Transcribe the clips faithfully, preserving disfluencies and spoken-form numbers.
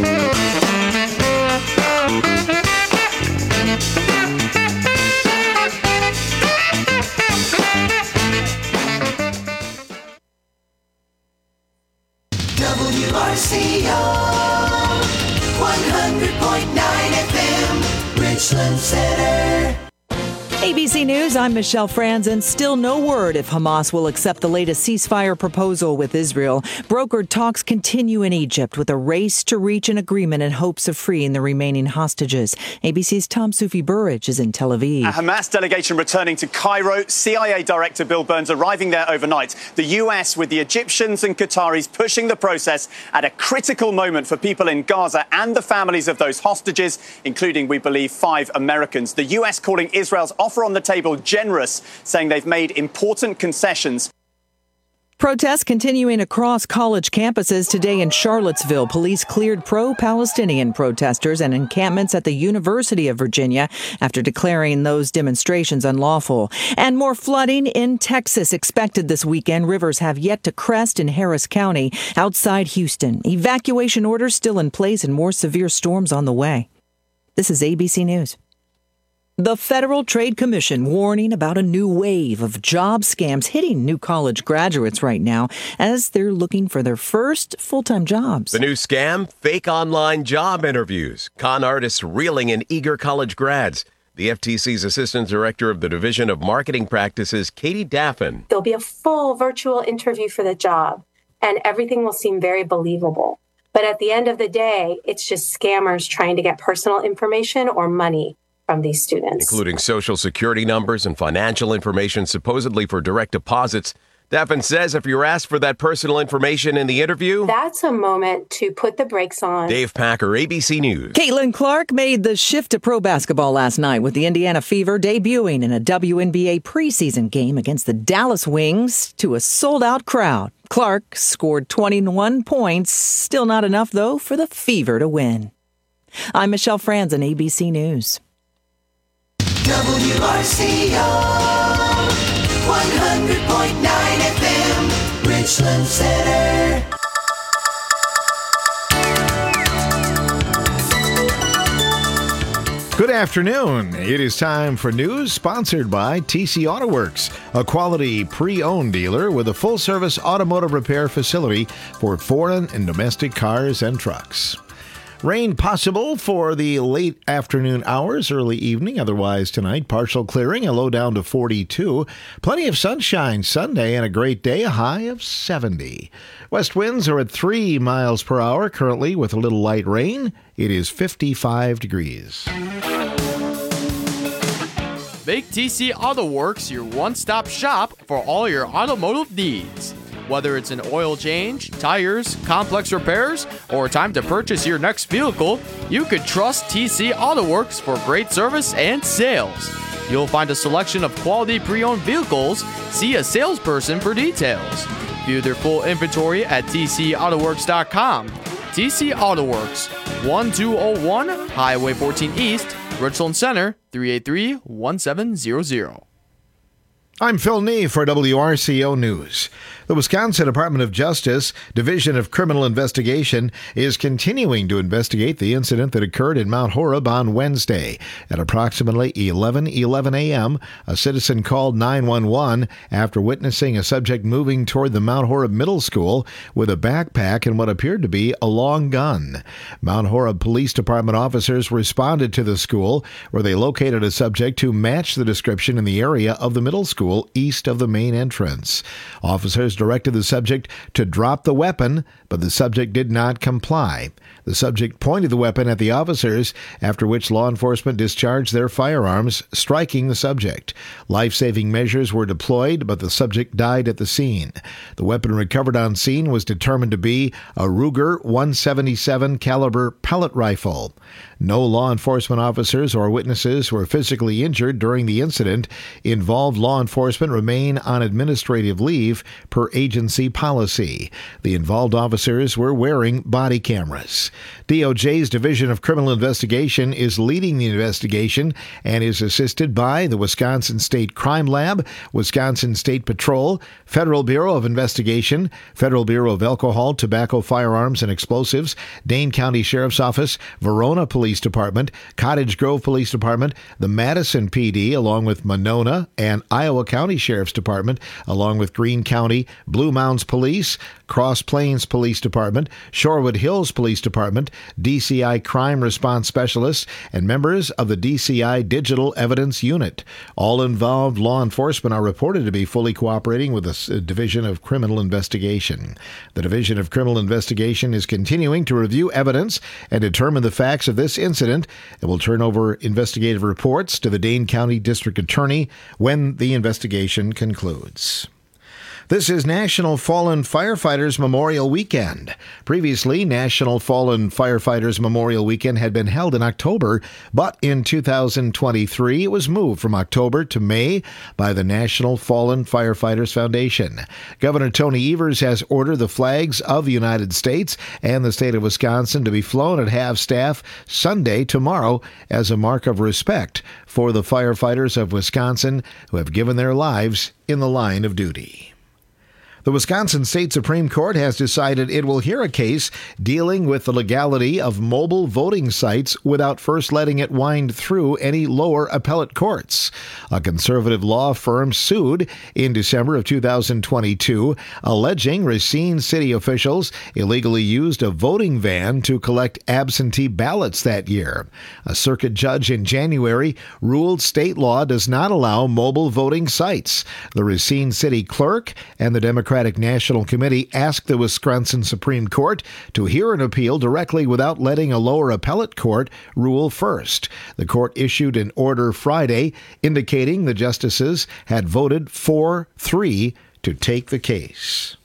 W R C O one hundred point nine F M, Richland Center. A B C News, I'm Michelle Franzen. Still no word if Hamas will accept the latest ceasefire proposal with Israel. Brokered talks continue in Egypt with a race to reach an agreement in hopes of freeing the remaining hostages. A B C's Tom Sufi Burridge is in Tel Aviv. A Hamas delegation returning to Cairo. C I A Director Bill Burns arriving there overnight. The U S with the Egyptians and Qataris pushing the process at a critical moment for people in Gaza and the families of those hostages, including, we believe, five Americans. The U S calling Israel's offer on the table generous, saying they've made important concessions. Protests continuing across college campuses today in Charlottesville. Police cleared pro-Palestinian protesters and encampments at the University of Virginia after declaring those demonstrations unlawful. And more flooding in Texas expected this weekend. Rivers have yet to crest in Harris County outside Houston. Evacuation orders still in place and more severe storms on the way. This is A B C News. The Federal Trade Commission warning about a new wave of job scams hitting new college graduates right now as they're looking for their first full-time jobs. The new scam, fake online job interviews. Con artists reeling in eager college grads. The F T C's Assistant Director of the Division of Marketing Practices, Katie Daffin. There'll be a full virtual interview for the job, and everything will seem very believable. But at the end of the day, it's just scammers trying to get personal information or money from these students, including social security numbers and financial information supposedly for direct deposits. Daffin says if you're asked for that personal information in the interview, that's a moment to put the brakes on. Dave Packer, A B C News. Caitlin Clark made the shift to pro basketball last night with the Indiana Fever debuting in a W N B A preseason game against the Dallas Wings to a sold-out crowd. Clark scored twenty-one points. Still not enough, though, for the Fever to win. I'm Michelle Franzen, A B C News. W R C O one hundred point nine F M, Richland Center. Good afternoon. It is time for news sponsored by T C Auto Works, a quality pre-owned dealer with a full-service automotive repair facility for foreign and domestic cars and trucks. Rain possible for the late afternoon hours, early evening. Otherwise tonight, partial clearing, a low down to forty-two. Plenty of sunshine Sunday and a great day, a high of seventy. West winds are at three miles per hour currently with a little light rain. It is fifty-five degrees. Make T C Auto Works your one-stop shop for all your automotive needs. Whether it's an oil change, tires, complex repairs, or time to purchase your next vehicle, you can trust T C Auto Works for great service and sales. You'll find a selection of quality pre-owned vehicles. See a salesperson for details. View their full inventory at T C auto works dot com. T C Auto Works, one two zero one Highway fourteen East, Richland Center, three eight three, one seven zero zero. I'm Phil Nee for W R C O News. The Wisconsin Department of Justice Division of Criminal Investigation is continuing to investigate the incident that occurred in Mount Horeb on Wednesday. At approximately eleven eleven a.m., a citizen called nine one one after witnessing a subject moving toward the Mount Horeb Middle School with a backpack and what appeared to be a long gun. Mount Horeb Police Department officers responded to the school, where they located a subject who matched the description in the area of the middle school east of the main entrance. Officers directed the subject to drop the weapon, but the subject did not comply. The subject pointed the weapon at the officers, after which law enforcement discharged their firearms, striking the subject. Life-saving measures were deployed, but the subject died at the scene. The weapon recovered on scene was determined to be a Ruger one seventy-seven caliber pellet rifle. No law enforcement officers or witnesses were physically injured during the incident. Involved law enforcement remain on administrative leave per agency policy. The involved officers were wearing body cameras. D O J's Division of Criminal Investigation is leading the investigation and is assisted by the Wisconsin State Crime Lab, Wisconsin State Patrol, Federal Bureau of Investigation, Federal Bureau of Alcohol, Tobacco, Firearms, and Explosives, Dane County Sheriff's Office, Verona Police Department, Cottage Grove Police Department, the Madison P D, along with Monona and Iowa County Sheriff's Department, along with Greene County, Blue Mounds Police, Cross Plains Police Department, Shorewood Hills Police Department, D C I Crime Response Specialists, and members of the D C I Digital Evidence Unit. All involved law enforcement are reported to be fully cooperating with the Division of Criminal Investigation. The Division of Criminal Investigation is continuing to review evidence and determine the facts of this incident and will turn over investigative reports to the Dane County District Attorney when the investigation concludes. This is National Fallen Firefighters Memorial Weekend. Previously, National Fallen Firefighters Memorial Weekend had been held in October, but in two thousand twenty-three it was moved from October to May by the National Fallen Firefighters Foundation. Governor Tony Evers has ordered the flags of the United States and the state of Wisconsin to be flown at half-staff Sunday, tomorrow, as a mark of respect for the firefighters of Wisconsin who have given their lives in the line of duty. The Wisconsin State Supreme Court has decided it will hear a case dealing with the legality of mobile voting sites without first letting it wind through any lower appellate courts. A conservative law firm sued in December of two thousand twenty-two, alleging Racine city officials illegally used a voting van to collect absentee ballots that year. A circuit judge in January ruled state law does not allow mobile voting sites. The Racine city clerk and the Democratic National Committee asked the Wisconsin Supreme Court to hear an appeal directly without letting a lower appellate court rule first. The court issued an order Friday indicating the justices had voted four three to take the case.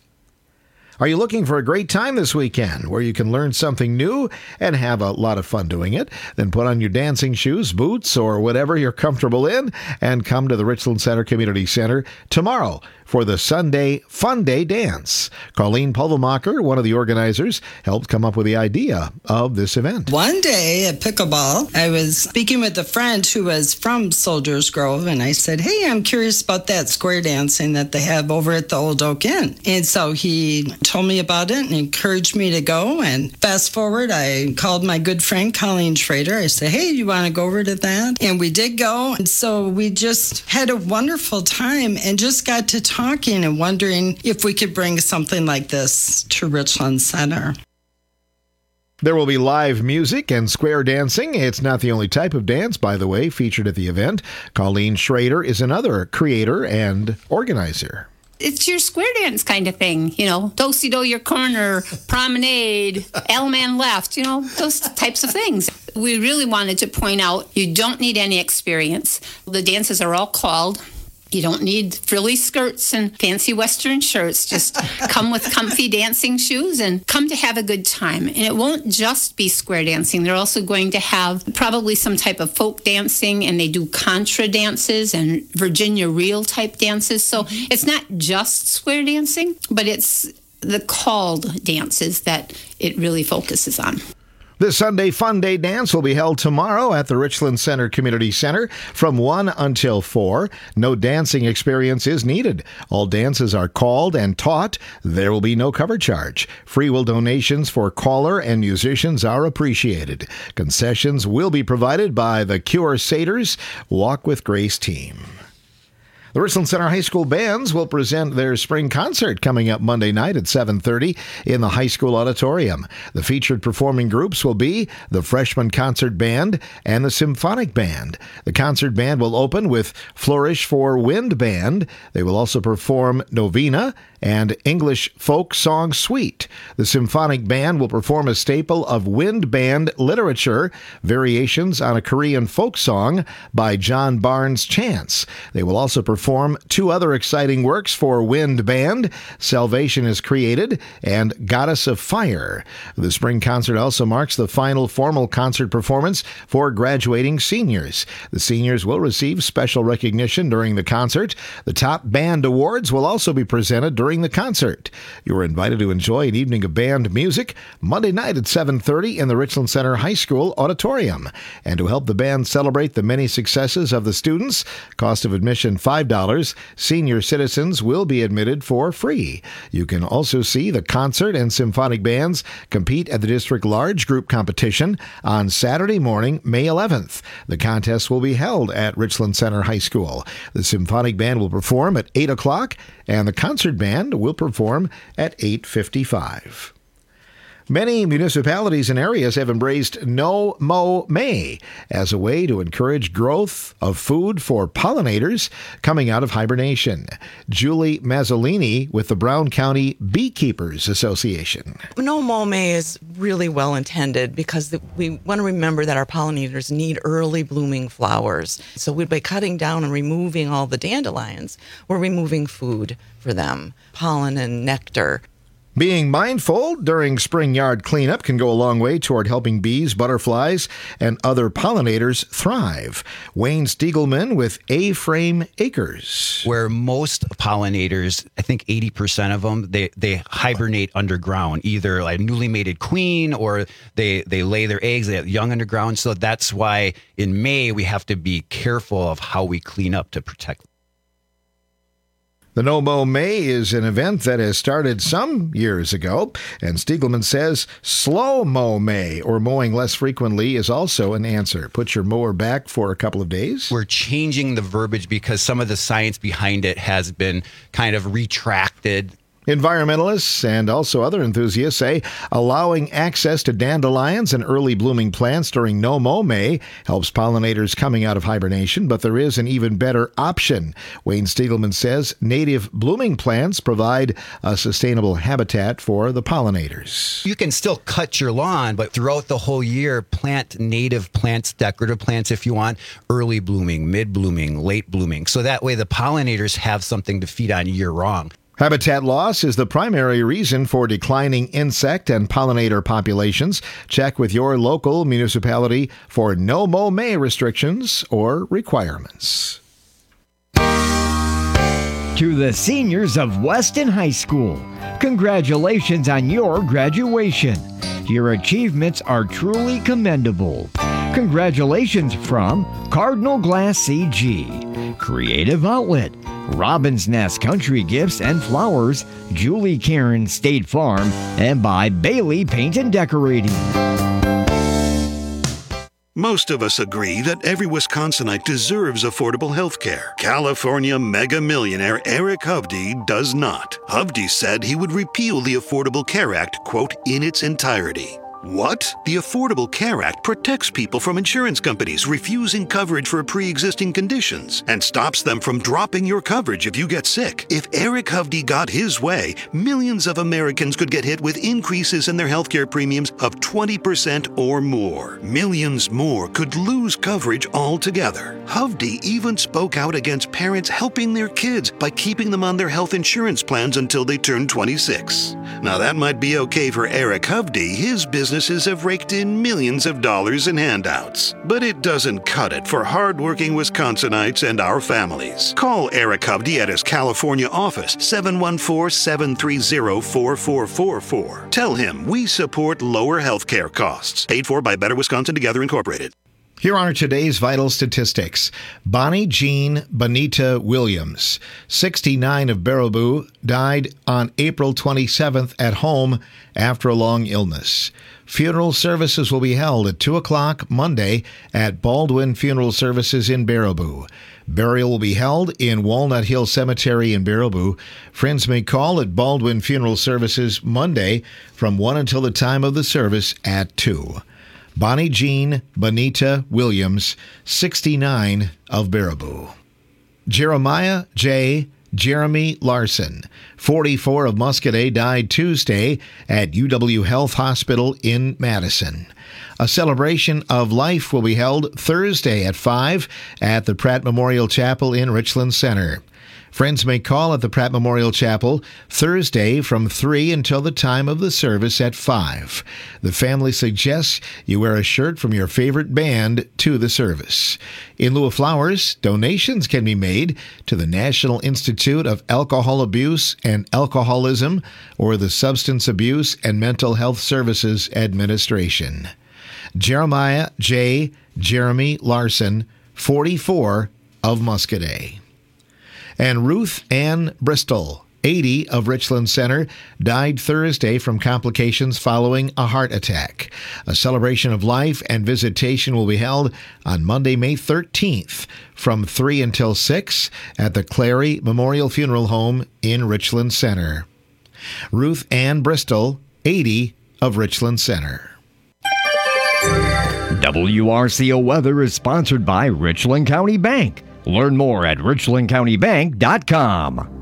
Are you looking for a great time this weekend where you can learn something new and have a lot of fun doing it? Then put on your dancing shoes, boots, or whatever you're comfortable in and come to the Richland Center Community Center tomorrow for the Sunday Fun Day Dance. Colleen Pulvermacher, one of the organizers, helped come up with the idea of this event. One day at Pickleball, I was speaking with a friend who was from Soldiers Grove, and I said, hey, I'm curious about that square dancing that they have over at the Old Oak Inn. And so he told me about it and encouraged me to go. And fast forward, I called my good friend Colleen Schrader. I said, hey, you want to go over to that? And we did go. And so we just had a wonderful time and just got to talking and wondering if we could bring something like this to Richland Center. There will be live music and square dancing. It's not the only type of dance, by the way, featured at the event. Colleen Schrader is another creator and organizer. It's your square dance kind of thing, you know, do-si-do your corner, promenade, L-man left, you know, those types of things. We really wanted to point out you don't need any experience. The dances are all called. You don't need frilly skirts and fancy Western shirts. Just come with comfy dancing shoes and come to have a good time. And it won't just be square dancing. They're also going to have probably some type of folk dancing, and they do contra dances and Virginia reel type dances. So it's not just square dancing, but it's the called dances that it really focuses on. The Sunday Fun Day Dance will be held tomorrow at the Richland Center Community Center from one until four. No dancing experience is needed. All dances are called and taught. There will be no cover charge. Free will donations for caller and musicians are appreciated. Concessions will be provided by the Cure Satyrs Walk with Grace team. The Richland Center High School bands will present their spring concert coming up Monday night at seven thirty in the high school auditorium. The featured performing groups will be the Freshman Concert Band and the Symphonic Band. The concert band will open with Flourish for Wind Band. They will also perform Novena and English Folk Song Suite. The Symphonic Band will perform a staple of wind band literature, variations on a Korean folk song by John Barnes Chance. They will also perform two other exciting works for wind band, Salvation is Created and Goddess of Fire. The spring concert also marks the final formal concert performance for graduating seniors. The seniors will receive special recognition during the concert. The top band awards will also be presented during during the concert. You're invited to enjoy an evening of band music Monday night at seven thirty in the Richland Center High School auditorium. And to help the band celebrate the many successes of the students, cost of admission five dollars. Senior citizens will be admitted for free. You can also see the concert and symphonic bands compete at the district large group competition on Saturday morning, May eleventh. The contest will be held at Richland Center High School. The symphonic band will perform at eight o'clock, and the concert band will perform at eight fifty-five. Many municipalities and areas have embraced No Mow May as a way to encourage growth of food for pollinators coming out of hibernation. Julie Mazzolini with the Brown County Beekeepers Association. No Mow May is really well intended because we want to remember that our pollinators need early blooming flowers. So we, by cutting down and removing all the dandelions, we're removing food for them, pollen and nectar. Being mindful during spring yard cleanup can go a long way toward helping bees, butterflies, and other pollinators thrive. Wayne Stiegelman with A-Frame Acres. Where most pollinators, I think eighty percent of them, they, they hibernate underground, either a newly mated queen or they, they lay their eggs, they have young underground. So that's why in May we have to be careful of how we clean up to protect them. The No Mow May is an event that has started some years ago, and Stiegelman says slow mow May, or mowing less frequently, is also an answer. Put your mower back for a couple of days. We're changing the verbiage because some of the science behind it has been kind of retracted. Environmentalists and also other enthusiasts say allowing access to dandelions and early blooming plants during No Mow May helps pollinators coming out of hibernation, but there is an even better option. Wayne Stiegelman says native blooming plants provide a sustainable habitat for the pollinators. You can still cut your lawn, but throughout the whole year, plant native plants, decorative plants if you want, early blooming, mid blooming, late blooming. So that way the pollinators have something to feed on year round. Habitat loss is the primary reason for declining insect and pollinator populations. Check with your local municipality for No Mow May restrictions or requirements. To the seniors of Weston High School, congratulations on your graduation. Your achievements are truly commendable. Congratulations from Cardinal Glass C G, Creative Outlet, Robin's Nest Country Gifts and Flowers, Julie Karen State Farm, and by Bailey Paint and Decorating. Most of us agree that every Wisconsinite deserves affordable health care. California mega millionaire Eric Hovde does not. Hovde said he would repeal the Affordable Care Act, quote, in its entirety. What? The Affordable Care Act protects people from insurance companies refusing coverage for pre-existing conditions and stops them from dropping your coverage if you get sick. If Eric Hovde got his way, millions of Americans could get hit with increases in their healthcare premiums of twenty percent or more. Millions more could lose coverage altogether. Hovde even spoke out against parents helping their kids by keeping them on their health insurance plans until they turn twenty-six. Now that might be okay for Eric Hovde. His business Businesses have raked in millions of dollars in handouts. But it doesn't cut it for hardworking Wisconsinites and our families. Call Eric Hovde at his California office, seven one four, seven three zero, four four four four. Tell him we support lower health care costs. Paid for by Better Wisconsin Together Incorporated. Here are today's vital statistics. Bonnie Jean Bonita Williams, sixty-nine, of Baraboo, died on April twenty-seventh at home after a long illness. Funeral services will be held at two o'clock Monday at Baldwin Funeral Services in Baraboo. Burial will be held in Walnut Hill Cemetery in Baraboo. Friends may call at Baldwin Funeral Services Monday from one until the time of the service at two. Bonnie Jean Bonita Williams, sixty-nine, of Baraboo. Jeremiah J. Jeremy Larson, forty-four, of Muscadet, died Tuesday at U W Health Hospital in Madison. A celebration of life will be held Thursday at five at the Pratt Memorial Chapel in Richland Center. Friends may call at the Pratt Memorial Chapel Thursday from three until the time of the service at five. The family suggests you wear a shirt from your favorite band to the service. In lieu of flowers, donations can be made to the National Institute of Alcohol Abuse and Alcoholism or the Substance Abuse and Mental Health Services Administration. Jeremiah J. Jeremy Larson, forty-four, of Muscadet. And Ruth Ann Bristol, eighty, of Richland Center, died Thursday from complications following a heart attack. A celebration of life and visitation will be held on Monday, May thirteenth, from three until six at the Clary Memorial Funeral Home in Richland Center. Ruth Ann Bristol, eighty, of Richland Center. W R C O Weather is sponsored by Richland County Bank. Learn more at richland county bank dot com.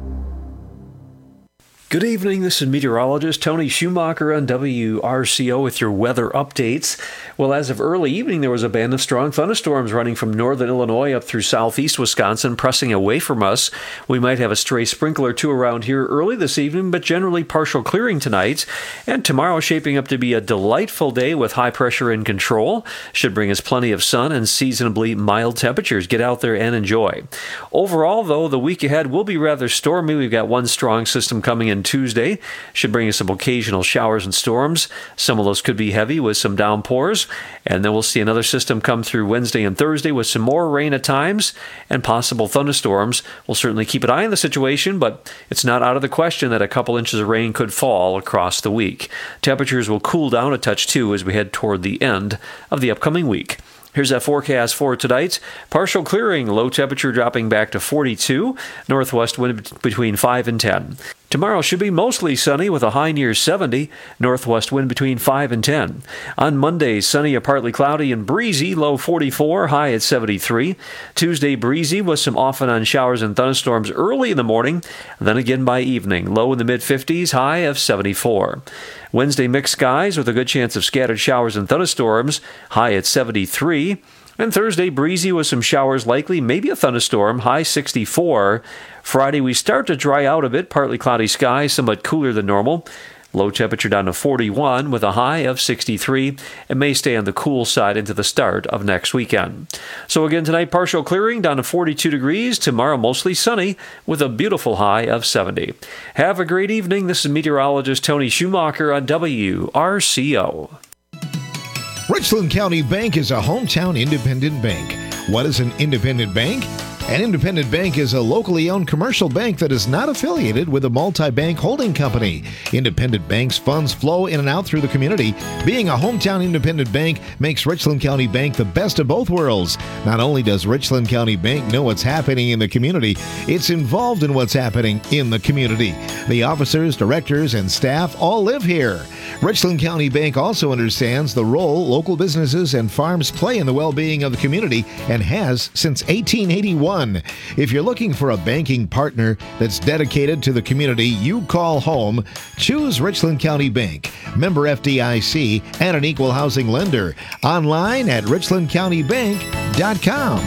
Good evening, this is meteorologist Tony Schumacher on W R C O with your weather updates. Well, as of early evening, there was a band of strong thunderstorms running from northern Illinois up through southeast Wisconsin, pressing away from us. We might have a stray sprinkle or two around here early this evening, but generally partial clearing tonight. And tomorrow shaping up to be a delightful day with high pressure in control. Should bring us plenty of sun and seasonably mild temperatures. Get out there and enjoy. Overall, though, the week ahead will be rather stormy. We've got one strong system coming in Tuesday. Should bring us some occasional showers and storms. Some of those could be heavy with some downpours. And then we'll see another system come through Wednesday and Thursday with some more rain at times and possible thunderstorms. We'll certainly keep an eye on the situation, but it's not out of the question that a couple inches of rain could fall across the week. Temperatures will cool down a touch too as we head toward the end of the upcoming week. Here's that forecast for tonight. Partial clearing, low temperature dropping back to forty-two, northwest wind between five and ten. Tomorrow should be mostly sunny with a high near seventy, northwest wind between five and ten. On Monday, sunny or partly cloudy and breezy, low forty-four, high at seventy-three. Tuesday, breezy with some off and on showers and thunderstorms early in the morning, then again by evening, low in the mid-fifties, high of seventy-four. Wednesday, mixed skies with a good chance of scattered showers and thunderstorms, high at seventy-three. And Thursday, breezy with some showers likely, maybe a thunderstorm, high sixty-four. Friday, we start to dry out a bit, partly cloudy skies, somewhat cooler than normal. Low temperature down to forty-one with a high of sixty-three. It may stay on the cool side into the start of next weekend. So again tonight, partial clearing down to forty-two degrees. Tomorrow, mostly sunny with a beautiful high of seventy. Have a great evening. This is meteorologist Tony Schumacher on W R C O. Richland County Bank is a hometown independent bank. What is an independent bank? An independent bank is a locally owned commercial bank that is not affiliated with a multi-bank holding company. Independent banks' funds flow in and out through the community. Being a hometown independent bank makes Richland County Bank the best of both worlds. Not only does Richland County Bank know what's happening in the community, it's involved in what's happening in the community. The officers, directors, and staff all live here. Richland County Bank also understands the role local businesses and farms play in the well-being of the community and has since eighteen eighty-one. If you're looking for a banking partner that's dedicated to the community you call home, choose Richland County Bank, member F D I C, and an equal housing lender. Online at richland county bank dot com.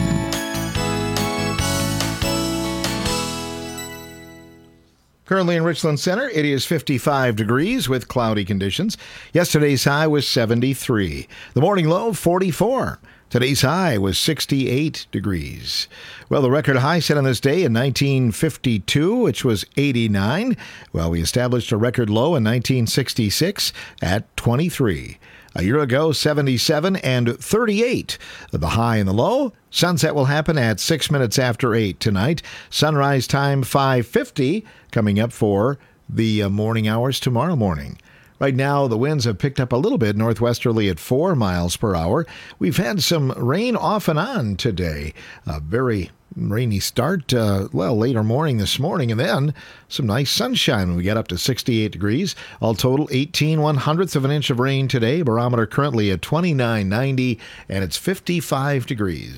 Currently in Richland Center, it is fifty-five degrees with cloudy conditions. Yesterday's high was seventy-three. The morning low, forty-four. Today's high was sixty-eight degrees. Well, the record high set on this day in nineteen fifty-two, which was eighty-nine. Well, we established a record low in nineteen sixty-six at twenty-three. A year ago, seventy-seven and thirty-eight. The high and the low. Sunset will happen at six minutes after eight tonight. Sunrise time five fifty, coming up for the morning hours tomorrow morning. Right now, the winds have picked up a little bit northwesterly at four miles per hour. We've had some rain off and on today. A very rainy start, uh, well, later morning this morning, and then some nice sunshine when we get up to sixty-eight degrees. All total, eighteen one hundredths of an inch of rain today. Barometer currently at twenty-nine ninety, and it's fifty-five degrees.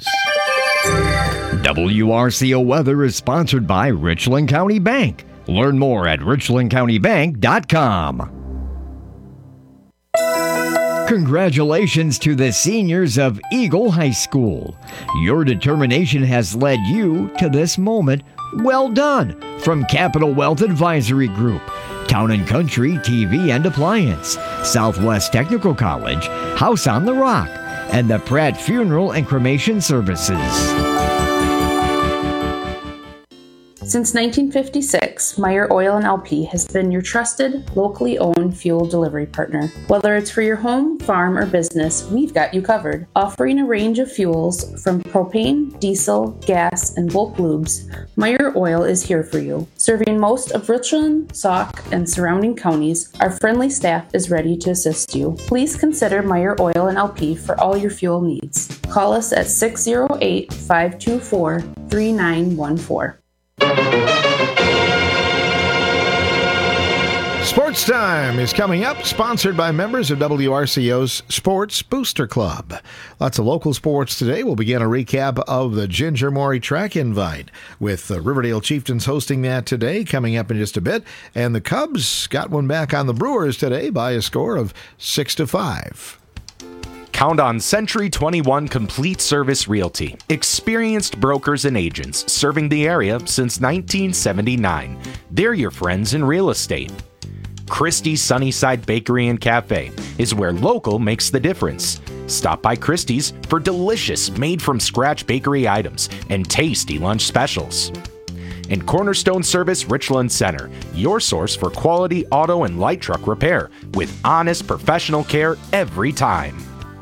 W R C O Weather is sponsored by Richland County Bank. Learn more at richland county bank dot com. Congratulations to the seniors of Eagle High School. Your determination has led you to this moment Well done from Capital Wealth Advisory Group, Town and Country T V and Appliance, Southwest Technical College, House on the Rock, and the Pratt Funeral and Cremation Services. Since nineteen fifty-six, Meyer Oil and L P has been your trusted, locally owned fuel delivery partner. Whether it's for your home, farm, or business, we've got you covered. Offering a range of fuels from propane, diesel, gas, and bulk lubes, Meyer Oil is here for you. Serving most of Richland, Sauk, and surrounding counties, our friendly staff is ready to assist you. Please consider Meyer Oil and L P for all your fuel needs. Call us at six oh eight, five two four, three nine one four. Sports Time is coming up, sponsored by members of W R C O's Sports Booster Club. Lots of local sports today. We'll begin a recap of the Ginger Maury Track Invite, with the Riverdale Chieftains hosting that today, coming up in just a bit. And the Cubs got one back on the Brewers today by a score of six to five. Count on Century twenty-one Complete Service Realty. Experienced brokers and agents serving the area since nineteen seventy-nine. They're your friends in real estate. Christie's Sunnyside Bakery and Cafe is where local makes the difference. Stop by Christie's for delicious made-from-scratch bakery items and tasty lunch specials. And Cornerstone Service Richland Center, your source for quality auto and light truck repair with honest professional care every time.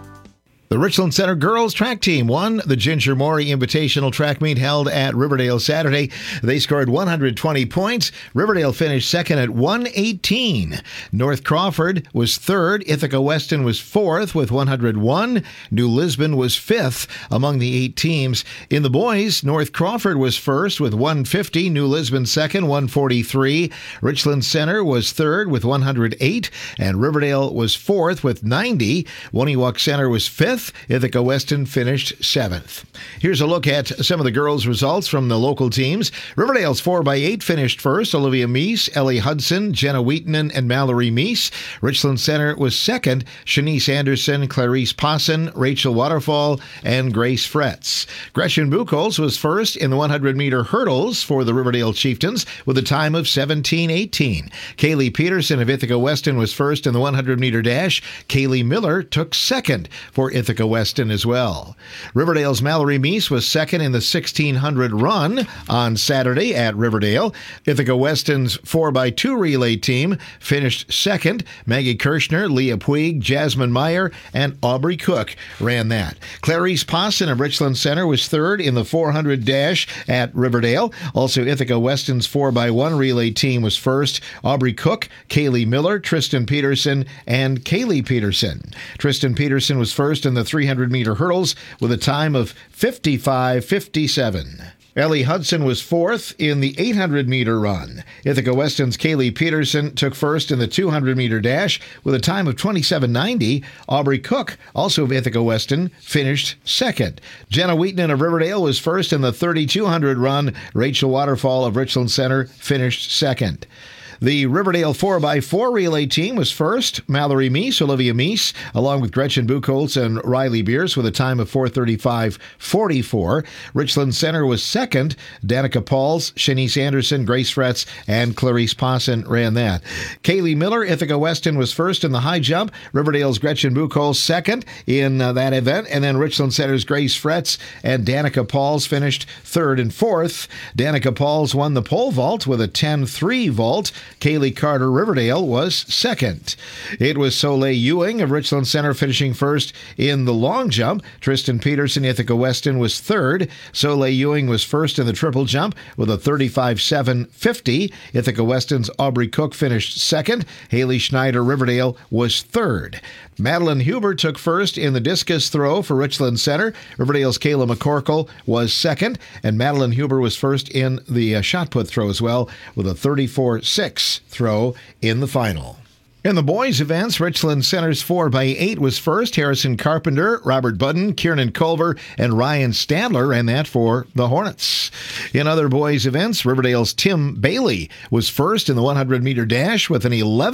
The Richland Center girls track team won the Ginger Maury Invitational track meet held at Riverdale Saturday. They scored one hundred twenty points. Riverdale finished second at one eighteen. North Crawford was third. Ithaca Weston was fourth with one hundred one. New Lisbon was fifth among the eight teams. In the boys, North Crawford was first with one fifty. New Lisbon second, one forty-three. Richland Center was third with one hundred eight. And Riverdale was fourth with ninety. Woniwak Center was fifth. Ithaca Weston finished seventh. Here's a look at some of the girls' results from the local teams. Riverdale's four by eight finished first. Olivia Meese, Ellie Hudson, Jenna Wheaton, and Mallory Meese. Richland Center was second. Shanice Anderson, Clarice Posson, Rachel Waterfall, and Grace Fretz. Gretchen Buchholz was first in the one hundred meter hurdles for the Riverdale Chieftains with a time of seventeen eighteen. Kaylee Peterson of Ithaca Weston was first in the one hundred meter dash. Kaylee Miller took second for Ithaca Weston as well. Riverdale's Mallory Meese was second in the sixteen hundred run on Saturday at Riverdale. Ithaca Weston's four by two relay team finished second. Maggie Kirshner, Leah Puig, Jasmine Meyer, and Aubrey Cook ran that. Clarice Posson of Richland Center was third in the four hundred dash at Riverdale. Also, Ithaca Weston's four by one relay team was first. Aubrey Cook, Kaylee Miller, Tristan Peterson, and Kaylee Peterson. Tristan Peterson was first in the three hundred meter hurdles with a time of fifty-five fifty-seven. Ellie Hudson was fourth in the eight hundred meter run. Ithaca Weston's Kaylee Peterson took first in the two hundred meter dash with a time of twenty-seven ninety. Aubrey Cook, also of Ithaca Weston, finished second. Jenna Wheaton of Riverdale was first in the thirty-two hundred run. Rachel Waterfall of Richland Center finished second. The Riverdale four by four relay team was first. Mallory Meese, Olivia Meese, along with Gretchen Buchholz and Riley Beers with a time of four thirty-five forty-four. Richland Center was second. Danica Pauls, Shanice Anderson, Grace Fretz, and Clarice Posson ran that. Kaylee Miller, Ithaca Weston, was first in the high jump. Riverdale's Gretchen Buchholz second in uh, that event. And then Richland Center's Grace Fretz and Danica Pauls finished third and fourth. Danica Pauls won the pole vault with a ten three vault. Kaylee Carter Riverdale was second. It was Soleil Ewing of Richland Center finishing first in the long jump. Tristan Peterson, Ithaca Weston, was third. Soleil Ewing was first in the triple jump with a thirty-five seven fifty. Ithaca Weston's Aubrey Cook finished second. Haley Schneider Riverdale was third. Madeline Huber took first in the discus throw for Richland Center. Riverdale's Kayla McCorkle was second, and Madeline Huber was first in the uh, shot put throw as well with a thirty-four six throw in the final. In the boys' events, Richland Center's four by eight was first. Harrison Carpenter, Robert Budden, Kiernan Culver, and Ryan Stadler ran that for the Hornets. In other boys' events, Riverdale's Tim Bailey was first in the one hundred meter dash with an eleven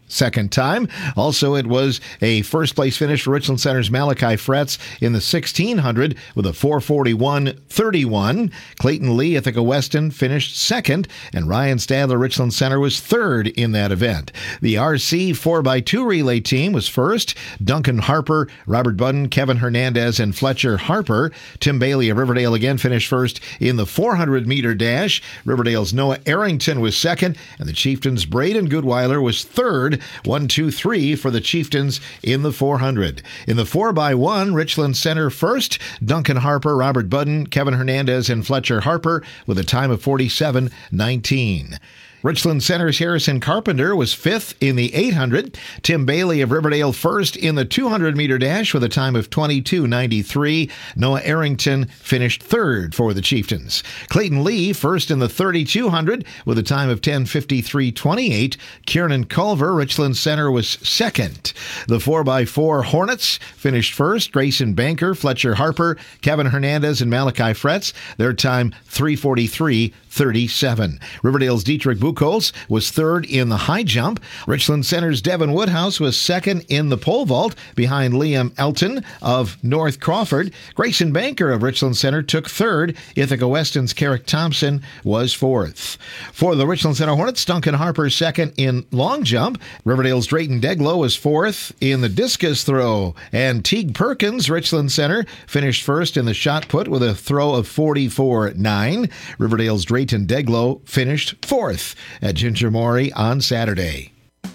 second time. Also, it was a first-place finish for Richland Center's Malachi Fretz in the sixteen hundred with a four forty-one thirty-one. Clayton Lee, Ithaca Weston, finished second, and Ryan Stadler, Richland Center, was third in that event. The R C four by two relay team was first. Duncan Harper, Robert Budden, Kevin Hernandez, and Fletcher Harper. Tim Bailey of Riverdale again finished first in the four hundred meter dash. Riverdale's Noah Arrington was second, and the Chieftains' Braden Goodweiler was third. One, two, three for the Chieftains in the four hundred. In the four by one, Richland Center first. Duncan Harper, Robert Budden, Kevin Hernandez, and Fletcher Harper with a time of forty-seven nineteen. Richland Center's Harrison Carpenter was fifth in the eight hundred. Tim Bailey of Riverdale first in the two hundred meter dash with a time of twenty-two ninety-three. Noah Arrington finished third for the Chieftains. Clayton Lee first in the thirty-two hundred with a time of ten fifty-three twenty-eight. Kiernan Culver, Richland Center, was second. The four by four Hornets finished first. Grayson Banker, Fletcher Harper, Kevin Hernandez, and Malachi Fretz. Their time three forty-three thirty-seven. Riverdale's Dietrich Buchholz was third in the high jump. Richland Center's Devin Woodhouse was second in the pole vault behind Liam Elton of North Crawford. Grayson Banker of Richland Center took third. Ithaca Weston's Carrick Thompson was fourth. For the Richland Center Hornets, Duncan Harper second in long jump. Riverdale's Drayton Deglow was fourth in the discus throw. And Teague Perkins, Richland Center, finished first in the shot put with a throw of forty-four nine. Riverdale's Drayton Deglow finished fourth at Ginger Maury on Saturday.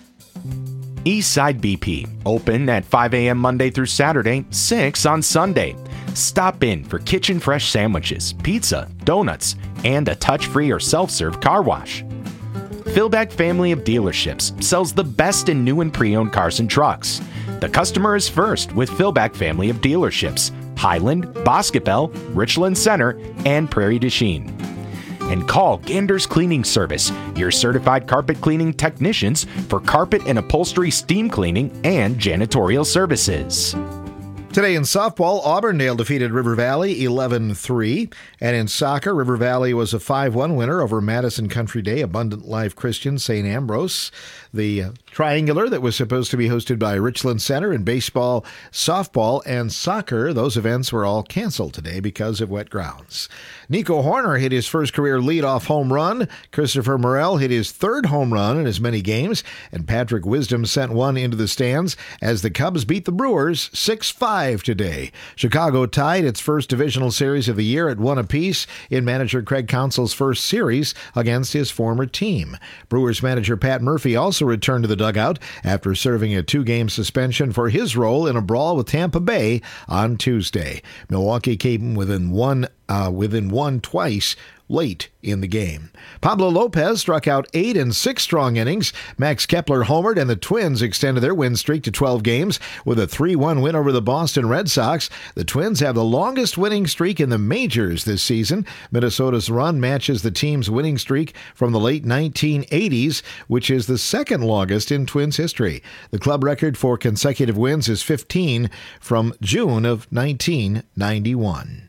Eastside B P, open at five a.m. Monday through Saturday, six on Sunday. Stop in for kitchen fresh sandwiches, pizza, donuts, and a touch-free or self-serve car wash. Philback Family of Dealerships sells the best in new and pre-owned cars and trucks. The customer is first with Philback Family of Dealerships, Highland, Boscobel, Richland Center, and Prairie du Chien. And call Gander's Cleaning Service, your certified carpet cleaning technicians for carpet and upholstery steam cleaning and janitorial services. Today in softball, Auburndale defeated River Valley eleven three. And in soccer, River Valley was a five one winner over Madison Country Day, Abundant Life Christian, Saint Ambrose. The uh, triangular that was supposed to be hosted by Richland Center in baseball, softball, and soccer, those events were all canceled today because of wet grounds. Nico Horner hit his first career leadoff home run. Christopher Morel hit his third home run in as many games. And Patrick Wisdom sent one into the stands as the Cubs beat the Brewers six five today. Chicago tied its first divisional series of the year at one apiece in manager Craig Counsell's first series against his former team. Brewers manager Pat Murphy also returned to the dugout after serving a two-game suspension for his role in a brawl with Tampa Bay on Tuesday. Milwaukee came within one uh, within one twice late in the game. Pablo Lopez struck out eight in six strong innings. Max Kepler homered, and the Twins extended their win streak to twelve games with a three one win over the Boston Red Sox. The Twins have the longest winning streak in the majors this season. Minnesota's run matches the team's winning streak from the late nineteen eighties, which is the second longest in Twins history. The club record for consecutive wins is fifteen from June of nineteen ninety-one.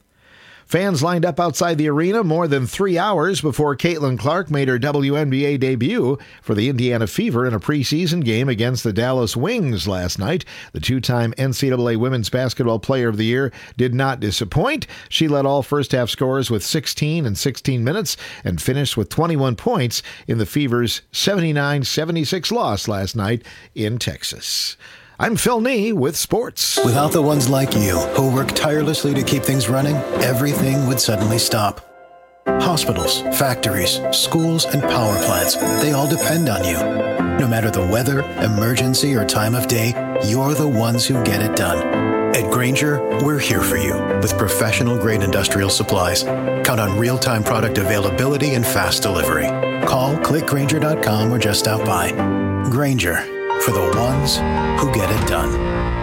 Fans lined up outside the arena more than three hours before Caitlin Clark made her W N B A debut for the Indiana Fever in a preseason game against the Dallas Wings last night. The two-time N C double A Women's Basketball Player of the Year did not disappoint. She led all first-half scorers with sixteen in sixteen minutes and finished with twenty-one points in the Fever's seventy-nine seventy-six loss last night in Texas. I'm Phil Nee with sports. Without the ones like you, who work tirelessly to keep things running, everything would suddenly stop. Hospitals, factories, schools, and power plants, they all depend on you. No matter the weather, emergency, or time of day, you're the ones who get it done. At Grainger, we're here for you with professional-grade industrial supplies. Count on real-time product availability and fast delivery. Call, click Grainger dot com, or just stop by. Grainger, for the ones who get it done.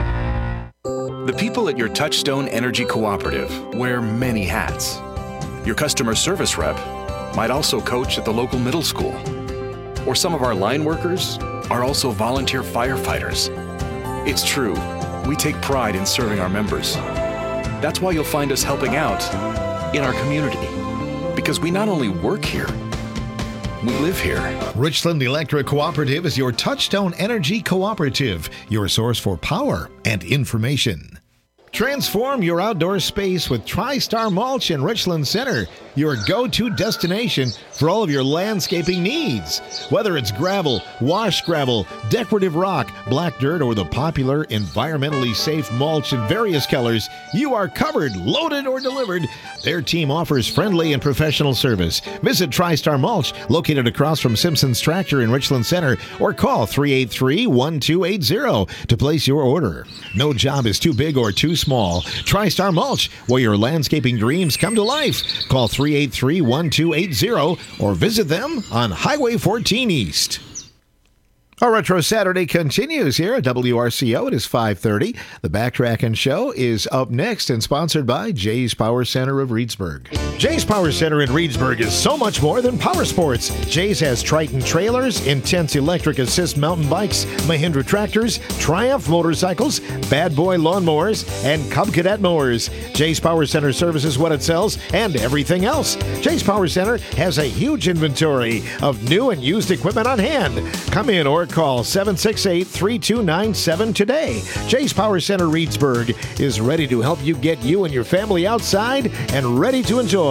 The people at your Touchstone Energy Cooperative wear many hats. Your customer service rep might also coach at the local middle school. Or some of our line workers are also volunteer firefighters. It's true, we take pride in serving our members. That's why you'll find us helping out in our community. Because we not only work here, We live here. Richland Electric Cooperative is your Touchstone Energy Cooperative, your source for power and information. Transform your outdoor space with TriStar Mulch in Richland Center, your go-to destination for all of your landscaping needs. Whether it's gravel, wash gravel, decorative rock, black dirt, or the popular environmentally safe mulch in various colors, you are covered, loaded, or delivered. Their team offers friendly and professional service. Visit TriStar Mulch, located across from Simpson's Tractor in Richland Center, or call three eight three, one two eight zero to place your order. No job is too big or too small. TriStar Mulch, where your landscaping dreams come to life. Call three eight three, one two eight zero or visit them on Highway fourteen East. Our Retro Saturday continues here at W R C O. It is five thirty. The Backtrackin' Show is up next and sponsored by Jay's Power Center of Reedsburg. Jay's Power Center in Reedsburg is so much more than power sports. Jay's has Triton trailers, Intense electric assist mountain bikes, Mahindra tractors, Triumph motorcycles, Bad Boy lawnmowers, and Cub Cadet mowers. Jay's Power Center services what it sells and everything else. Jay's Power Center has a huge inventory of new and used equipment on hand. Come in or call seven six eight, three two nine seven today. Jay's Power Center Reedsburg is ready to help you get you and your family outside and ready to enjoy.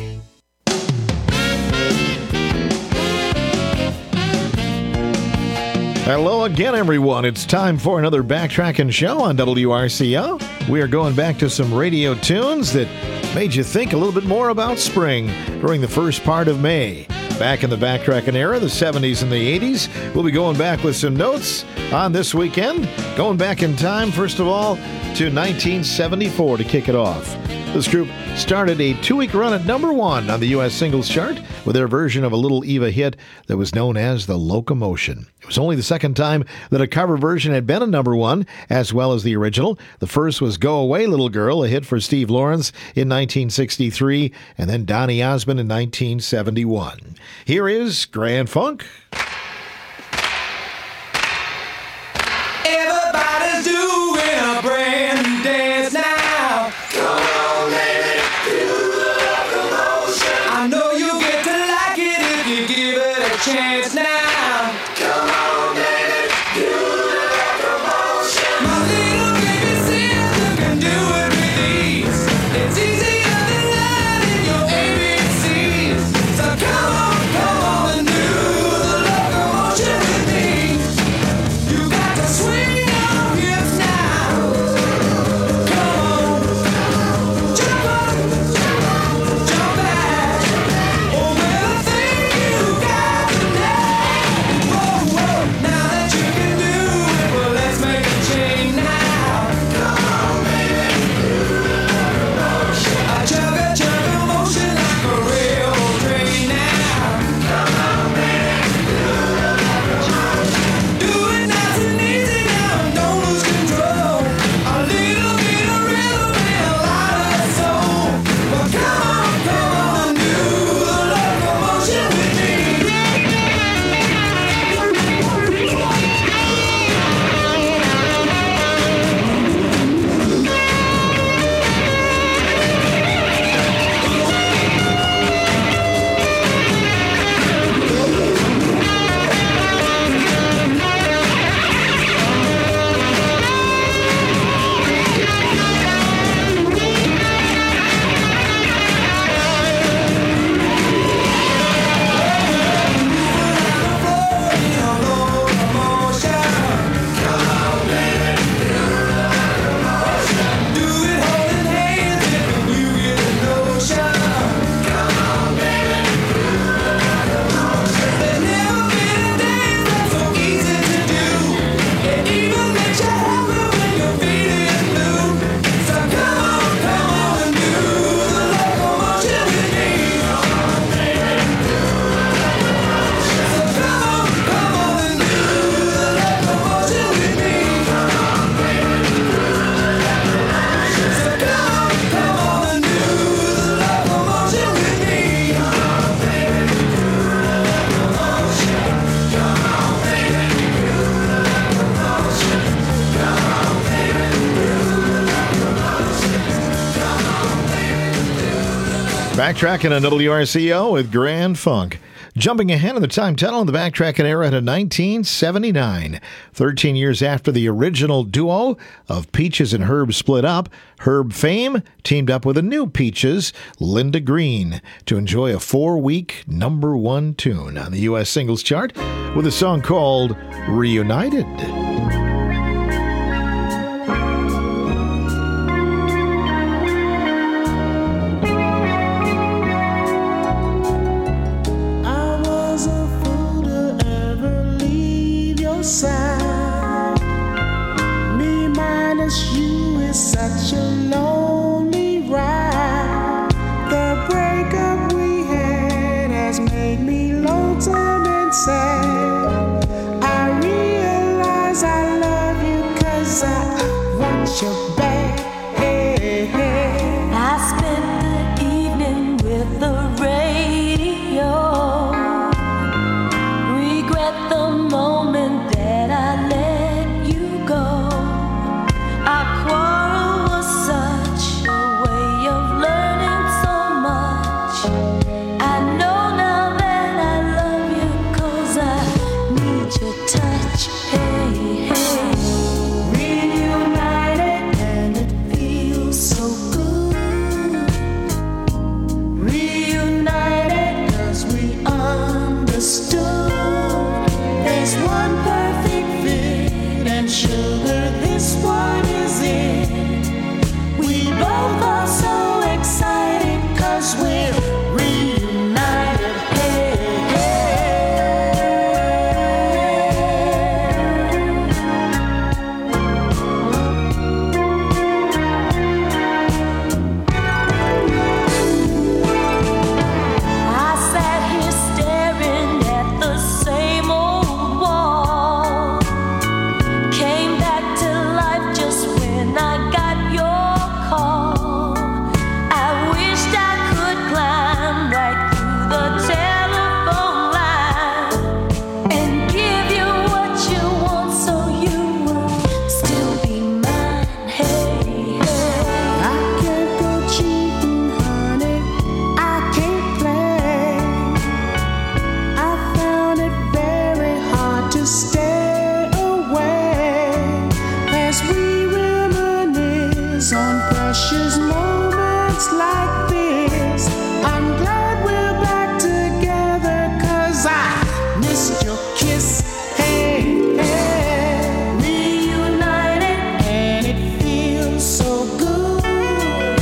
Hello again, everyone. It's time for another Backtrackin' Show on W R C O. We are going back to some radio tunes that made you think a little bit more about spring during the first part of May. Back in the Backtrackin' era, the seventies and the eighties, we'll be going back with some notes on this weekend. Going back in time, first of all, to nineteen seventy-four to kick it off. This group started a two-week run at number one on the U S singles chart with their version of a Little Eva hit that was known as The Locomotion. It was only the second time that a cover version had been a number one, as well as the original. The first was Go Away, Little Girl, a hit for Steve Lawrence in nineteen sixty-three, and then Donny Osmond in nineteen seventy-one. Here is Grand Funk. Everybody's doing a brand new dance now. Come on, baby, do the locomotion. I know you'll get to like it if you give it a chance now. Come on, baby, do the locomotion. My little baby sister can do it with ease. It's easier than learning your A B Cs. So come on, come on and do the locomotion with me. You got to swing your hips now. Come on, jump up, jump back. Oh, everything you got tonight. Whoa, whoa, now that you can do it, well, let's make a change now. Come on, baby, do the locomotion. I chug a chug a motion like a railroad train now. Come on, baby, do the locomotion. Do it nice and easy now, don't lose control. A little bit of rhythm and a lot of soul. Well, come on, come on, do the locomotion with me. Backtracking on W R C O with Grand Funk. Jumping ahead in the time tunnel in the backtracking era to nineteen seventy-nine. thirteen years after the original duo of Peaches and Herb split up, Herb fame teamed up with a new Peaches, Linda Green, to enjoy a four-week number one tune on the U S singles chart with a song called Reunited. Side. Me minus you is such a lonely ride. The breakup we had has made me lonesome and sad. I realize I love you 'cause I want you back. Hey, hey. I spent the evening with the radio. Regret the moment that I let you go. Our quarrel was such a way of learning so much. I know now that I love you 'cause I need your touch. Hey, hey. Reunited and it feels so good. Reunited 'cause we understood. There's one perfect fit, and sugar, this one is it. We both are so excited 'cause we're reunited. Hey, I sat here staring at the same old wall. Came back to life just when I got your call. I wished I could climb right through the telephone line and give you what you want so you would still be mine. Hey, hey. I can't go cheating, honey. I can't play. I found it very hard to stay away as we reminisce on precious moments like this. I'm glad we're back together 'cause I missed your kiss. Hey, hey. Reunited and it feels so good.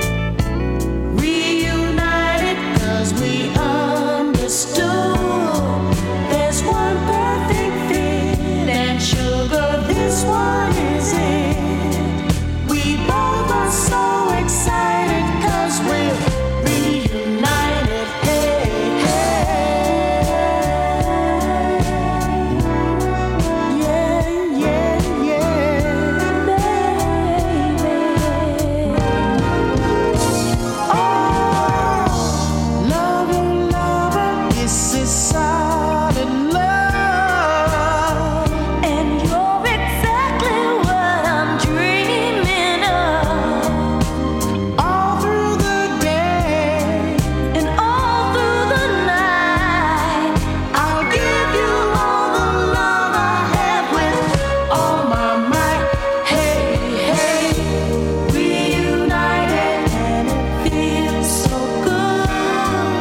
Reunited 'cause we understood. There's one perfect fit, and sugar, this one is it. We both are so excited 'cause we're reunited. Hey, hey. Yeah, yeah, yeah, baby. Oh, lover, lover, this is solid love. And you're exactly what I'm dreaming of. All through the day and all through the night, I'll give you all the love I have with all my might. Hey, hey. reunited and it feels so good.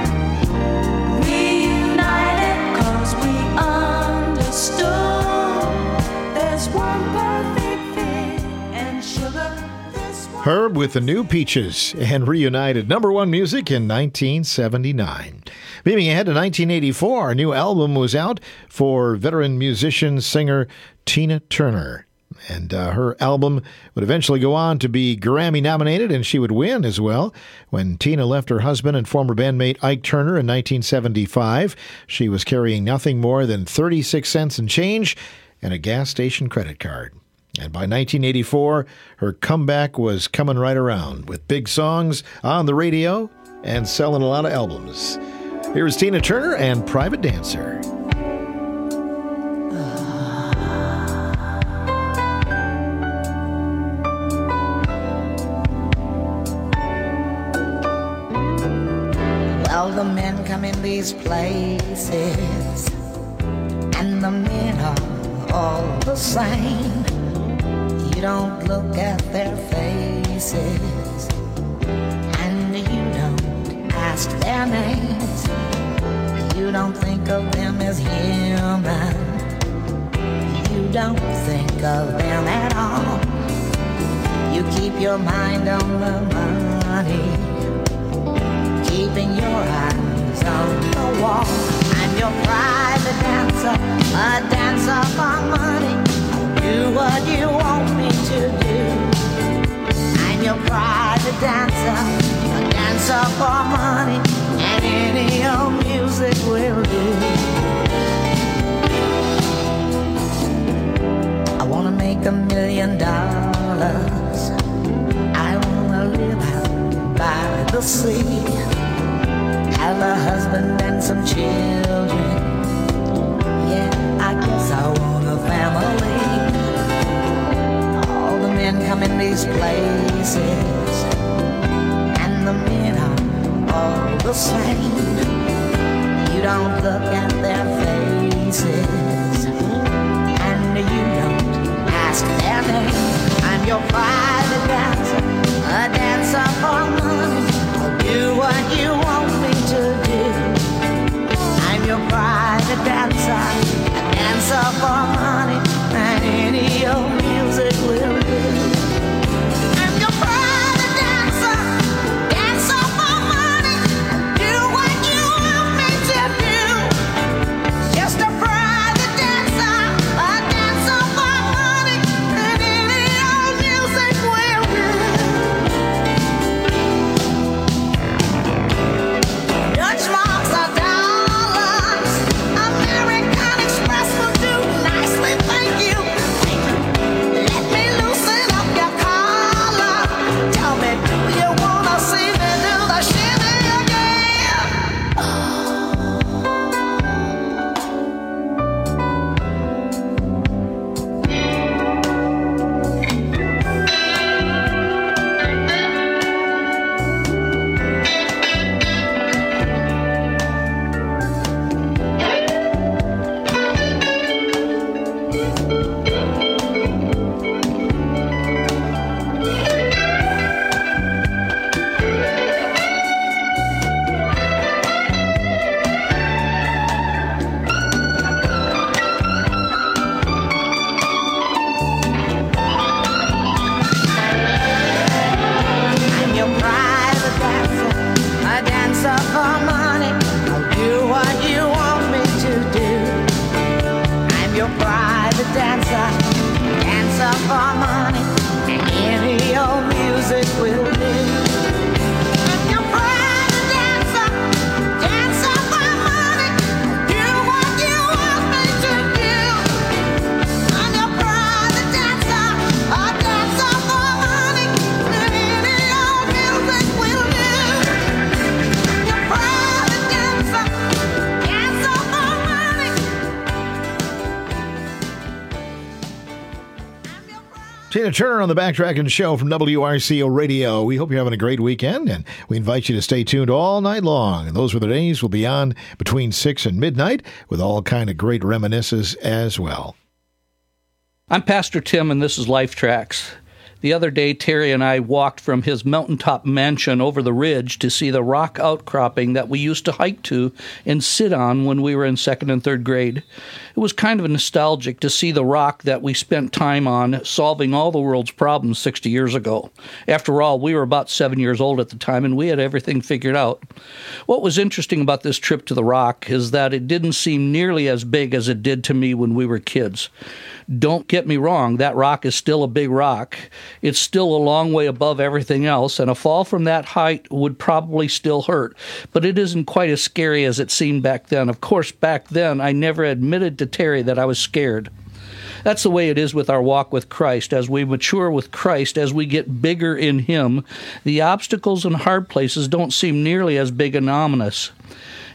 Reunited 'cause we understood. There's one perfect fit, and sugar, this one. Herb with the new Peaches and Reunited, number one music in nineteen seventy-nine. Beaming ahead to nineteen eighty-four, a new album was out for veteran musician singer Tina Turner. And uh, her album would eventually go on to be Grammy nominated, and she would win as well. When Tina left her husband and former bandmate Ike Turner in nineteen seventy-five, she was carrying nothing more than thirty-six cents and change and a gas station credit card. And by nineteen eighty-four, her comeback was coming right around with big songs on the radio and selling a lot of albums. Here's Tina Turner and Private Dancer. Well, the men come in these places, and the men are all the same. You don't look at their faces, and you don't ask their names. You don't think of them as human. You don't think of them at all. You keep your mind on the money, keeping your eyes on the wall. I'm your private dancer, a dancer for money. Do what you want me to do. I'm your private dancer, a dancer for money, and any old music will do. I wanna make a million dollars. I wanna live out by the sea, have a husband and some children. Yeah, I guess I want a family. All the men come in these places, and the men are all the same. You don't look at their faces, and you don't ask their name. I'm your private dancer, a dancer for money. I'll do what you want me to do. I'm your private dancer, a dancer for money, and any old music will do. I'm your private dancer, dancer for money. Do what you want me to do. Just a private dancer, a dancer for money, and any old music will do. Dutch marks are dollars, American Express will do nicely, thank you. Let me loosen up your collar. Tell me, do you wanna see me do the shimmy again? I'm your private dancer, a dancer for money. I'll do what you want me to do. I'm your private dancer, dancer for money, and any old music will do. I'm your private dancer, dancer for money. Do what you want me to do. I'm your private dancer, a dancer for money, and any old music will do. I'm your private dancer, dancer for money. Tina Turner on the Backtracking Show from W R C O Radio. We hope you're having a great weekend, and we invite you to stay tuned all night long. And those were the days we'll be on between six and midnight with all kind of great reminiscences as well. I'm Pastor Tim, and this is Life Tracks. The other day, Terry and I walked from his mountaintop mansion over the ridge to see the rock outcropping that we used to hike to and sit on when we were in second and third grade. It was kind of nostalgic to see the rock that we spent time on solving all the world's problems sixty years ago. After all, we were about seven years old at the time, and we had everything figured out. What was interesting about this trip to the rock is that it didn't seem nearly as big as it did to me when we were kids. Don't get me wrong, that rock is still a big rock. It's still a long way above everything else, and a fall from that height would probably still hurt. But it isn't quite as scary as it seemed back then. Of course, back then, I never admitted to Terry that I was scared. That's the way it is with our walk with Christ. As we mature with Christ, as we get bigger in Him, the obstacles and hard places don't seem nearly as big and ominous.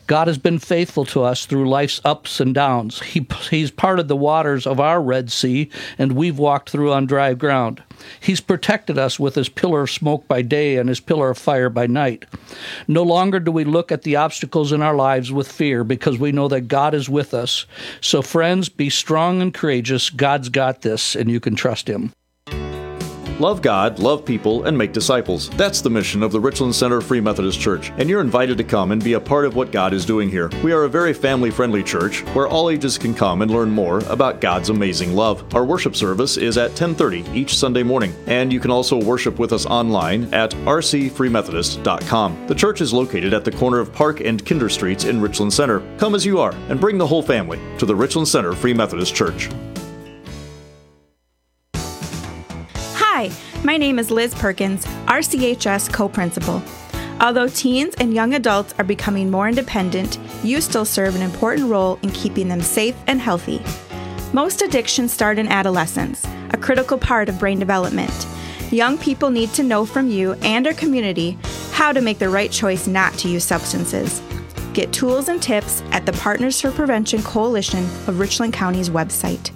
God has been faithful to us through life's ups and downs. He, he's parted the waters of our Red Sea, and we've walked through on dry ground. He's protected us with his pillar of smoke by day and his pillar of fire by night. No longer do we look at the obstacles in our lives with fear, because we know that God is with us. So friends, be strong and courageous. God's got this, and you can trust him. Love God, love people, and make disciples. That's the mission of the Richland Center Free Methodist Church, and you're invited to come and be a part of what God is doing here. We are a very family-friendly church where all ages can come and learn more about God's amazing love. Our worship service is at ten thirty each Sunday morning, and you can also worship with us online at r c free methodist dot com. The church is located at the corner of Park and Kinder Streets in Richland Center. Come as you are, and bring the whole family to the Richland Center Free Methodist Church. Hi, my name is Liz Perkins, R C H S co-principal. Although teens and young adults are becoming more independent, you still serve an important role in keeping them safe and healthy. Most addictions start in adolescence, a critical part of brain development. Young people need to know from you and our community how to make the right choice not to use substances. Get tools and tips at the Partners for Prevention Coalition of Richland County's website.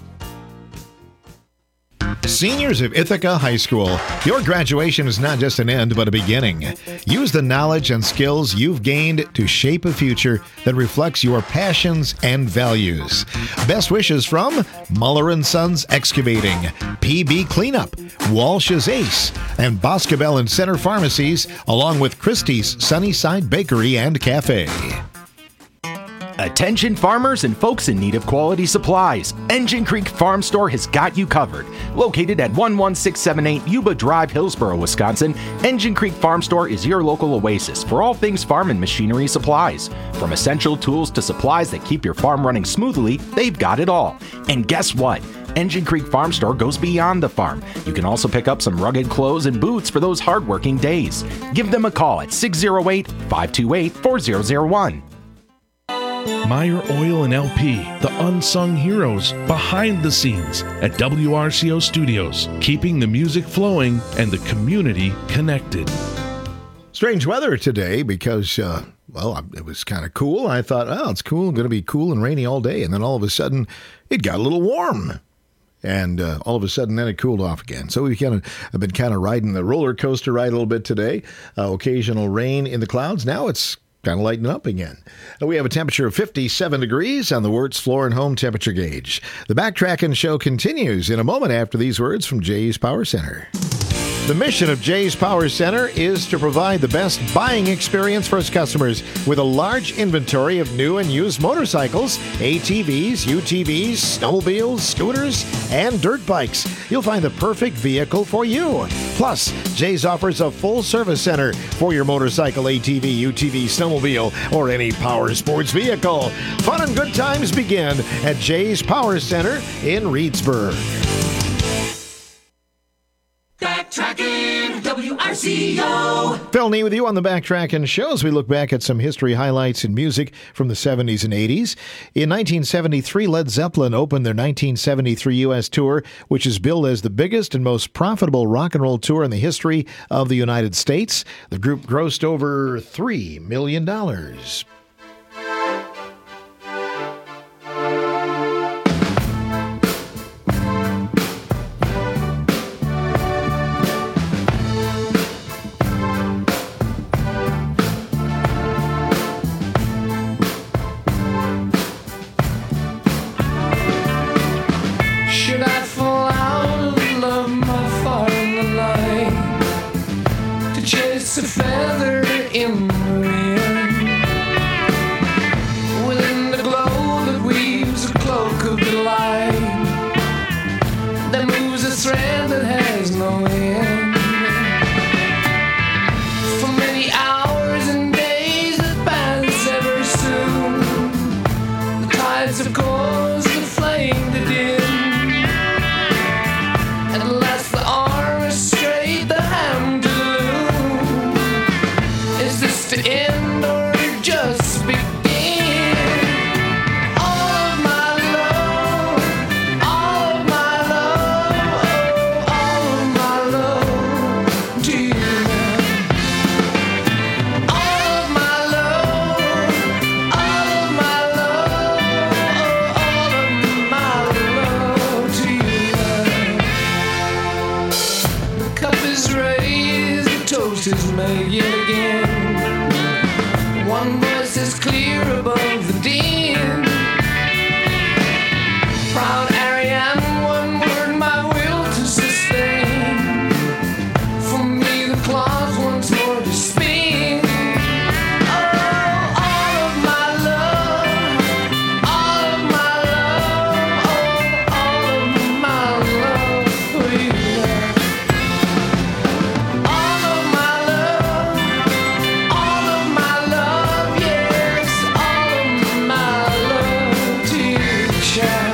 Seniors of Ithaca High School, your graduation is not just an end, but a beginning. Use the knowledge and skills you've gained to shape a future that reflects your passions and values. Best wishes from Muller and Sons Excavating, P B Cleanup, Walsh's Ace, and Boscobel and Center Pharmacies, along with Christie's Sunnyside Bakery and Cafe. Attention farmers and folks in need of quality supplies. Engine Creek Farm Store has got you covered. Located at one one six seven eight Yuba Drive, Hillsboro, Wisconsin, Engine Creek Farm Store is your local oasis for all things farm and machinery supplies. From essential tools to supplies that keep your farm running smoothly, they've got it all. And guess what? Engine Creek Farm Store goes beyond the farm. You can also pick up some rugged clothes and boots for those hardworking days. Give them a call at six oh eight, five two eight, four zero zero one. Meyer Oil and L P, the unsung heroes behind the scenes at W R C O Studios, keeping the music flowing and the community connected. Strange weather today because, uh, well, it was kind of cool. I thought, oh, it's cool, going to be cool and rainy all day. And then all of a sudden, it got a little warm. And uh, all of a sudden, then it cooled off again. So we kind of have been kind of riding the roller coaster ride a little bit today. Uh, occasional rain in the clouds. Now it's kind of lightening up again. We have a temperature of fifty-seven degrees on the Wirtz Floor and Home temperature gauge. The Backtrackin' Show continues in a moment after these words from Jay's Power Center. The mission of Jay's Power Center is to provide the best buying experience for its customers with a large inventory of new and used motorcycles, A T Vs, U T Vs, snowmobiles, scooters, and dirt bikes. You'll find the perfect vehicle for you. Plus, Jay's offers a full service center for your motorcycle, A T V, U T V, snowmobile, or any power sports vehicle. Fun and good times begin at Jay's Power Center in Reedsburg. Backtracking, W R C O. Phil Nee with you on the Backtrackin' Show as we look back at some history highlights in music from the seventies and eighties. In nineteen seventy-three, Led Zeppelin opened their nineteen seventy-three U S tour, which is billed as the biggest and most profitable rock and roll tour in the history of the United States. The group grossed over three million dollars. A feather in the wind, within the glow that weaves a cloak of delight, that moves a thread that has no end. For many hours and days that pass ever soon, the tides have caused the flame to dim. At last the arm is straight, the hand to the loom. Is this the end or ghost is making again. One voice is clear above the din. Proud Ariane, one word, my will to sustain. For me the claws once more to spin. Oh, all of my love, all of my love, oh, all of my love for you. All of my love, all of my love, yes, all of my love to you, child.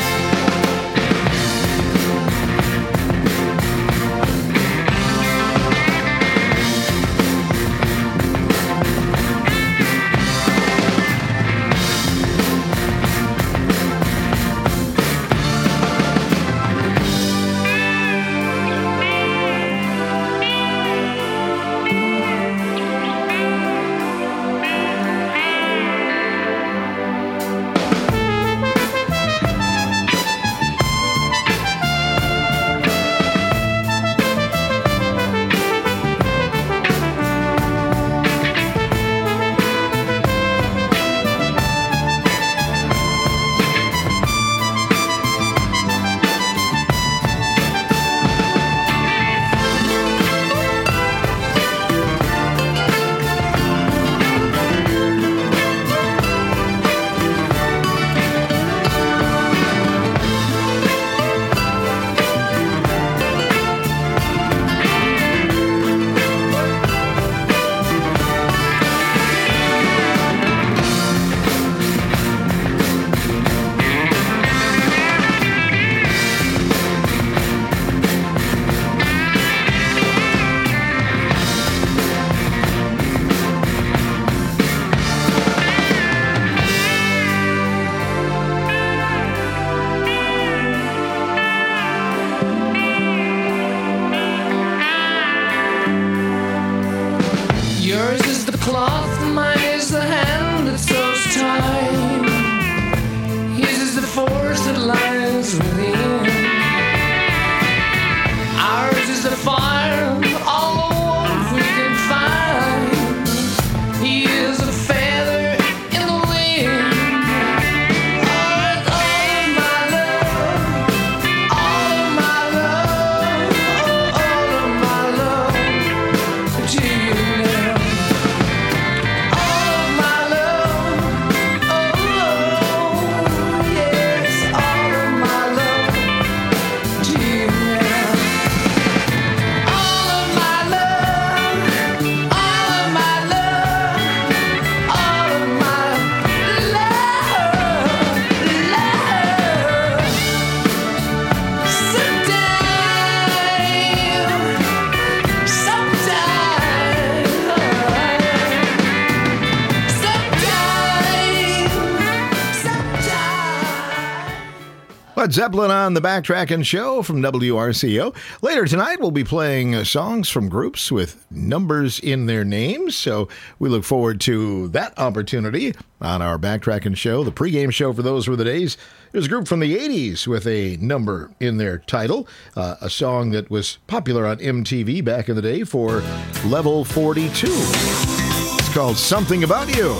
Yours is the cloth, mine is the hand that sews time. His is the force that lies within. Ours is the fire, all the warmth we can find. He is a feather in the wind. Oh, it's all of my love, all of my love, oh, all of my love to you now. All of my love, oh, yes, all of my love to you now. All of my love, all of my love, all of my love, love. Sometime, sometime, Led Zeppelin on the Backtrackin' Show from W R C O. Later tonight, we'll be playing uh, songs from groups with numbers in their names. So we look forward to that opportunity on our Backtrackin' Show. The pregame show for those were the days. There's a group from the eighties with a number in their title, uh, a song that was popular on M T V back in the day for Level forty-two. It's called Something About You.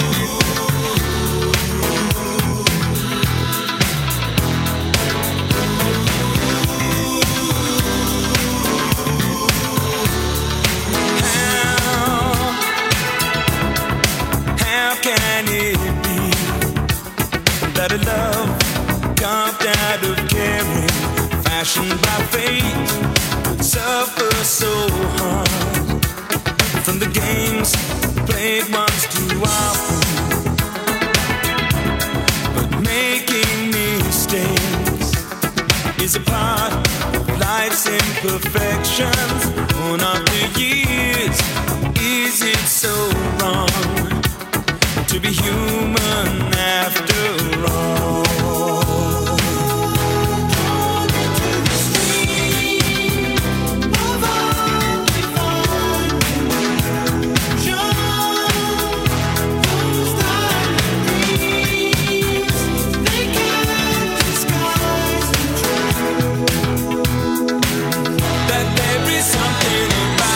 How can it be that a love carved out of caring, fashioned by fate, would suffer so hard from the games played once too often? But making mistakes is a part of life's imperfections. Born of the years, is it so wrong to be human after all? That there is something about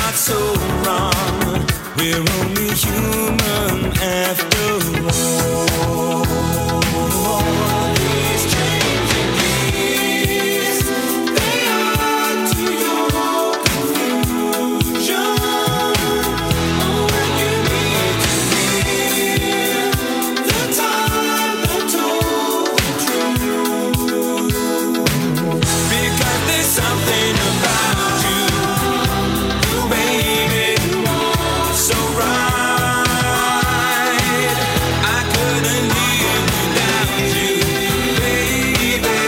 not so wrong. We're only human after all. These changing years, they are to your confusion. Oh, when you need to hear the time that told the truth. Because there's something about you, baby, so right. I couldn't live without you, baby,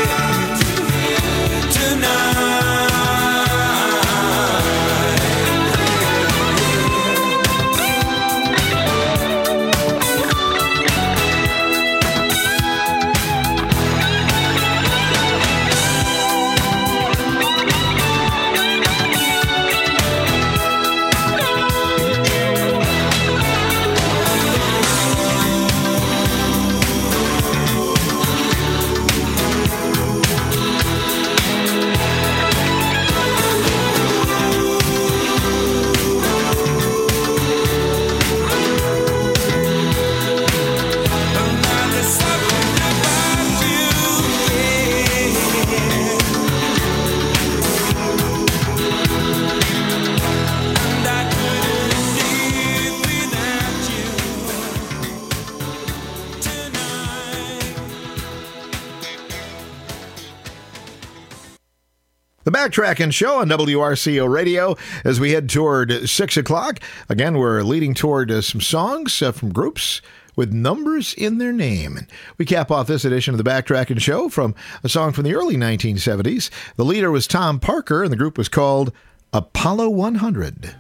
The Backtrackin' Show on W R C O Radio as we head toward six o'clock. Again, we're leading toward uh, some songs uh, from groups with numbers in their name. And we cap off this edition of the Backtrackin' Show from a song from the early nineteen seventies. The leader was Tom Parker, and the group was called Apollo one hundred.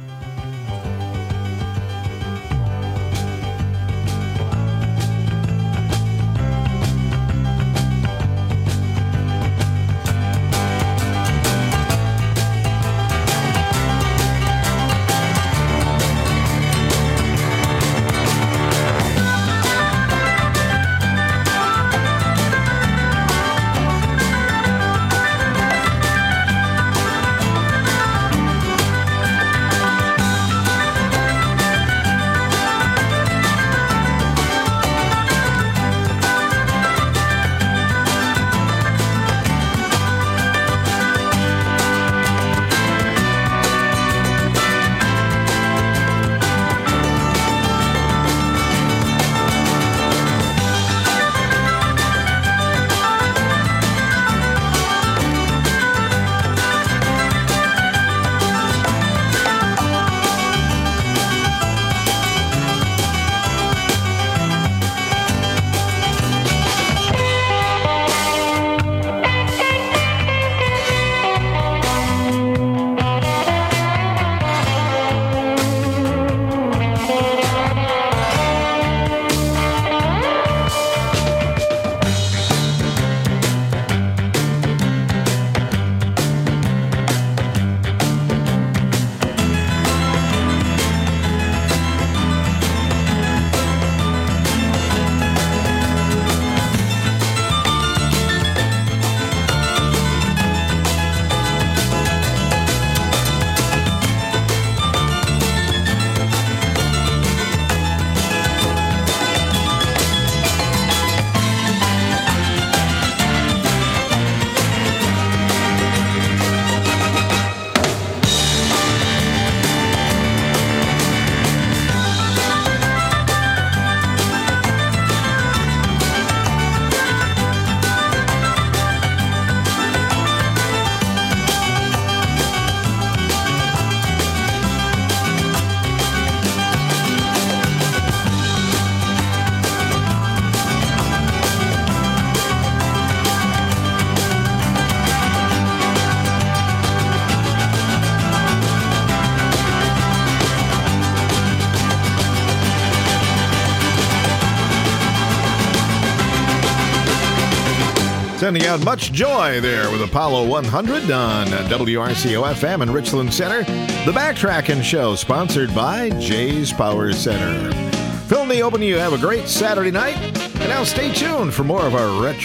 Sending out much joy there with Apollo one hundred on W R C O F M in Richland Center. The Backtrackin' Show, sponsored by Jay's Power Center. Phil Neal, hoping you have a great Saturday night. And now stay tuned for more of our retro